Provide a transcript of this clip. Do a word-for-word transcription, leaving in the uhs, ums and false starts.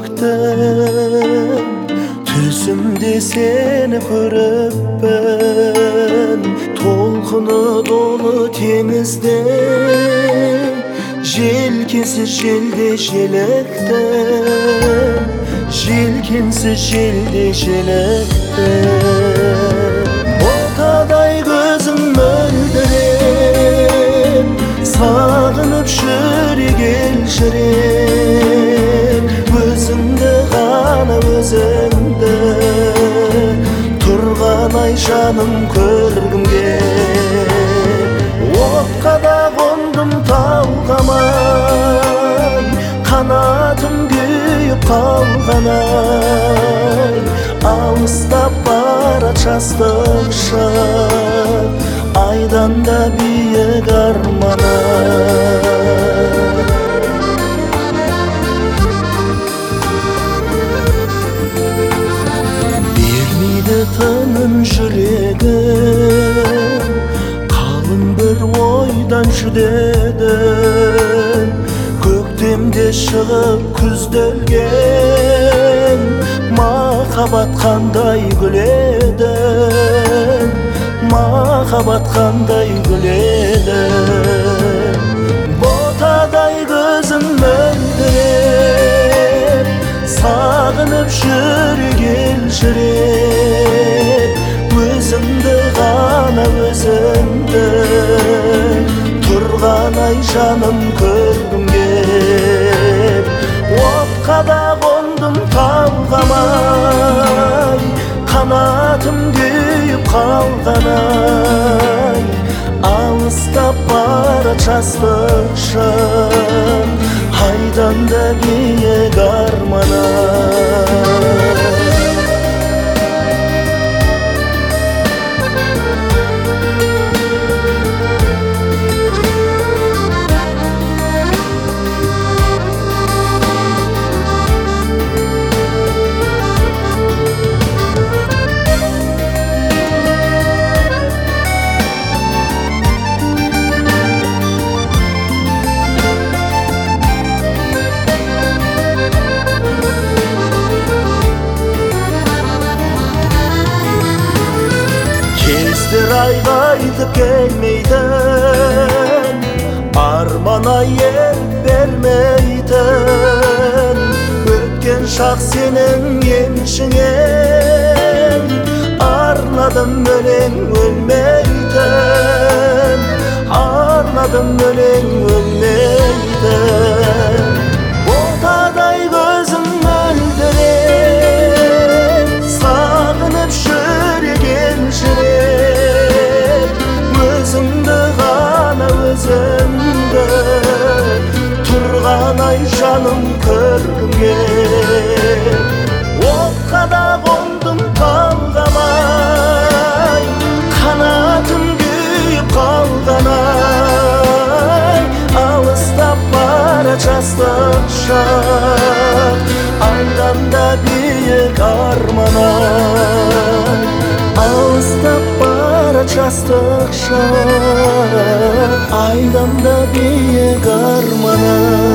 жүректен, түсімде сені көріппін. Толқыны долы теңізден, желкенсіз желде желіктен, желкенсіз желде желіктен. Ботадай көзің мөлдіреп, сағынып жүрек елжіреп, өзіңді ғана өзіңді тұрған ай жаным көргім кеп. Отқа да қондым талғамай, қанатым күйіп қалғанай, алыстап бара жастық шақ, айдан да биік арманым. Бермейді тыным жүрегім, қалың бір ойдан жүдедім. Көктемде шығып күзделген, махаббат қандай гүледің, махаббат қандай гүледің. Ботадай көзің мөлдіреп, сағынып жүрек елжіреп, өзіңді ғана өзіңді тұрған ай жаным көргім кеп. Отқа да қондым талғамай, қанатым күйіп қалғанай, алыстап бара жастық шақ, айдан да биік арманым. Кездер айға айтып келмейтін, армана ел бермейтін. Өткен шақ сенің еншіңен, арнадым өлең өлмейтін, арнадым өлең өлмейтін. Ботадай көзің мөлдіреп, сағынып жүрек елжіреп, өзіңді ғана өзіңді тұрған ай жаным көргім кеп. Отқа да қондым талғамай, қанатым күйіп қалғанай, алыстап бара жастық шақ, айдан да биік арманым. Алыстап бара жастық шақ, айдан да биік арманым.